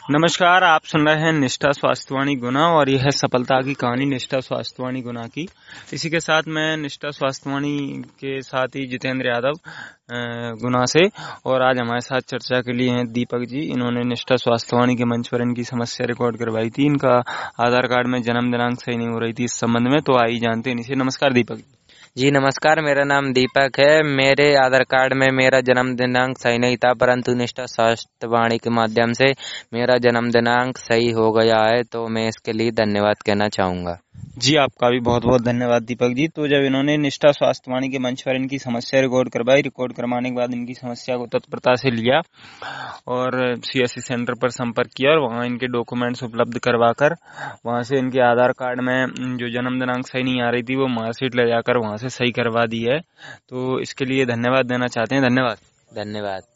नमस्कार, आप सुन रहे हैं निष्ठा स्वास्थ्यवाणी गुना और यह है सफलता की कहानी निष्ठा स्वास्थ्यवाणी गुना की। इसी के साथ मैं निष्ठा स्वास्थ्यवाणी के साथ ही जितेंद्र यादव गुना से, और आज हमारे साथ चर्चा के लिए हैं दीपक जी। इन्होंने निष्ठा स्वास्थ्यवाणी के मंच पर इनकी समस्या रिकॉर्ड करवाई थी। इनका आधार कार्ड में जन्म दिनांक सही नहीं हो रही थी, इस संबंध में तो आई जानते हैं इनसे। नमस्कार दीपक जी नमस्कार, मेरा नाम दीपक है। मेरे आधार कार्ड में मेरा जन्म दिनांक सही नहीं था, परंतु निष्ठा स्वास्थ्यवाणी के माध्यम से मेरा जन्म दिनांक सही हो गया है, तो मैं इसके लिए धन्यवाद कहना चाहूँगा। जी, आपका भी बहुत बहुत धन्यवाद दीपक जी। तो जब इन्होंने निष्ठा स्वास्थ्यवाणी के मंच पर इनकी समस्या रिकॉर्ड करवाने के बाद इनकी समस्या को तत्परता से लिया और सीएससी सेंटर पर संपर्क किया और वहां इनके डॉक्यूमेंट्स उपलब्ध करवाकर वहां से इनके आधार कार्ड में जो जन्म दिनांक सही नहीं आ रही थी वो मार्कशीट ले जाकर वहां से सही करवा दी है। तो इसके लिए धन्यवाद देना चाहते हैं। धन्यवाद। धन्यवाद।